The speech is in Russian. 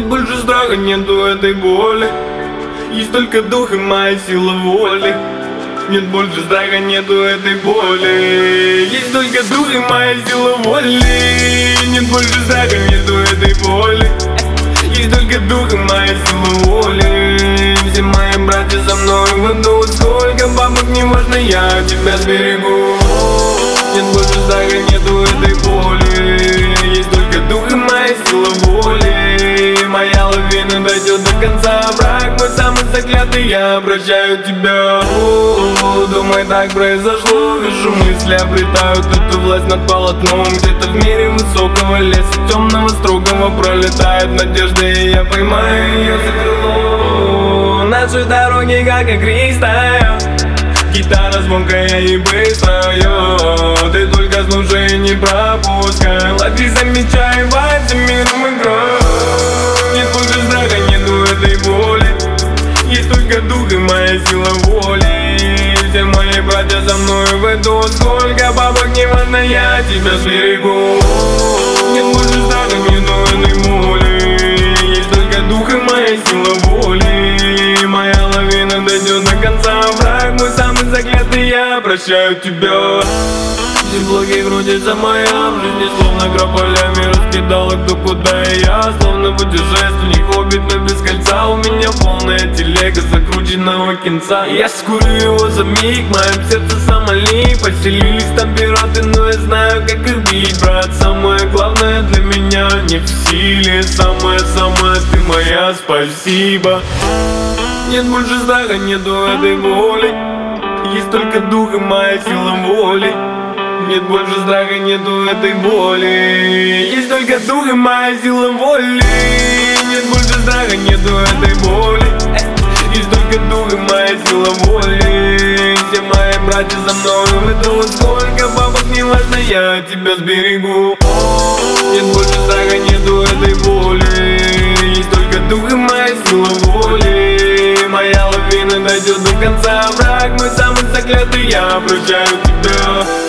Нет больше страха, нету этой боли. Есть только дух и моя сила воли. Нет больше страха, нету этой боли. Есть только дух и моя сила воли. Нет больше страха, нету этой боли. Есть только дух и моя сила воли. Все мои братья за мной идут. Сколько бабок, не важно, я тебя сберегу. Нет больше страха, нету этой боли. Есть только дух и моя сила воли. Моя лавина дойдет до конца. Враг мой самый заклятый, я прощаю тебя. Думай, так произошло. Вижу, мысли обретают эту власть над полотном. Где-то в мире высокого леса, темного, строгого, пролетает надежда, и я поймаю ее за крыло. Наши дороги как игристая, гитара звонкая и быстрая. Ты только слушай, не пропускай. Лови, замечай, вайб за миром играй. Нет больше страха, нету этой боли. Есть только дух и моя сила воли. Все мои братья за мной идут. Сколько бабок, не важно, я тебя сберегу. Нет больше страха, нету этой боли. Есть только дух и моя сила воли. Моя лавина дойдет до конца. Враг мой самый заклятый, я прощаю тебя. Все блоки крутятся моя в жизни, словно грабалями раскидала кто куда, и я словно путешественник, хоббит, но без кольца. У меня полная телега закрученного кинца. Я скурю его за миг, в моем сердце Сомали. Поселились там пираты, но я знаю, как их бить, брат. Самое главное для меня не в силе. Самое-самое ты моя, спасибо. Нет больше страха, нету этой боли. Есть только дух и моя сила воли. Нет больше страха, нету этой боли. Есть только дух и моя сила воли. Нет больше страха, нету этой боли. Есть только дух и моя сила воли. Все мои братья за мной идут. Сколько бабок, не важно, я тебя сберегу. Нет больше страха, нету этой боли. Есть только дух и моя сила воли. Моя лавина дойдет до конца. Враг мой самый заклятый, я прощаю тебя.